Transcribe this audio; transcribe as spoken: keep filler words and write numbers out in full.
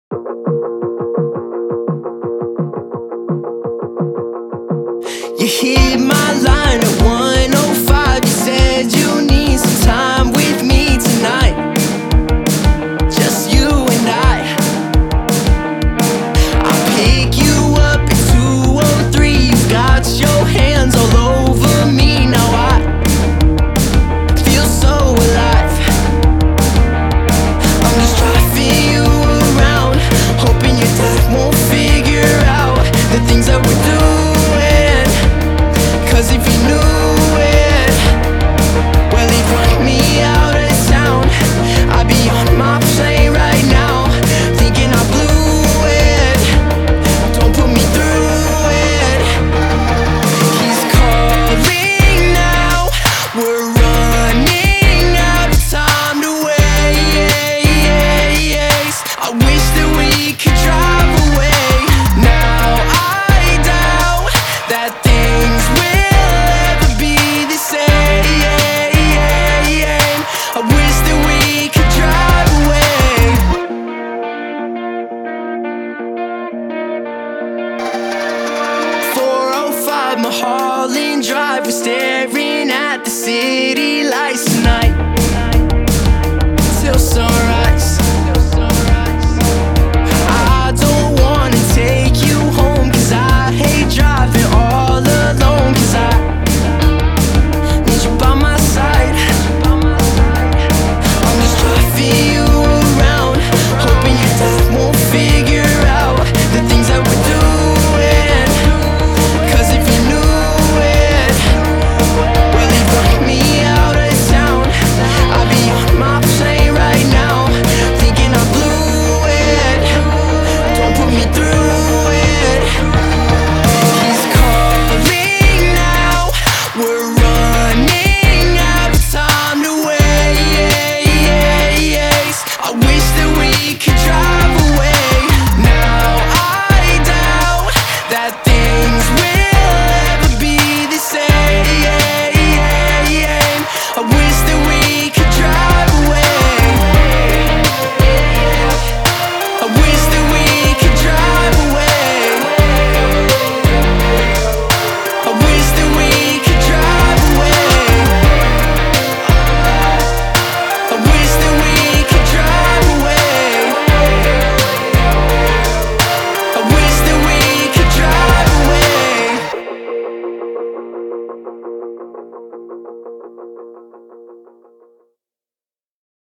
You hit my line at one oh five. You said you need some time with me tonight. Just you and I. I'll pick you up at two oh three. You've got your hands all over me. Now I feel so alive. I'm just driving you around, hoping your dad won't figure out the things that we're doing. Cause if he knew it, well, he'd run me out of town. I'd be on my plane right now, thinking I blew it. Don't put me through it. He's calling now, we're running out of time to waste. I wish that we could drive away. Now I doubt that things will I wish that we could drive away. four oh five Mulholland Drive. We're staring at the city lights tonight till sunrise. I don't wanna take you home, cause I hate driving all alone. Cause I need you by my side. Driving you around, hoping your dad won't figure out the things that we're doing. Cause if he knew it, well, he'd run me out of town. I'd be on my plane right now, thinking I blew it. Don't put me through it. He's calling now, we're running out of time to wait. I wish that we could drive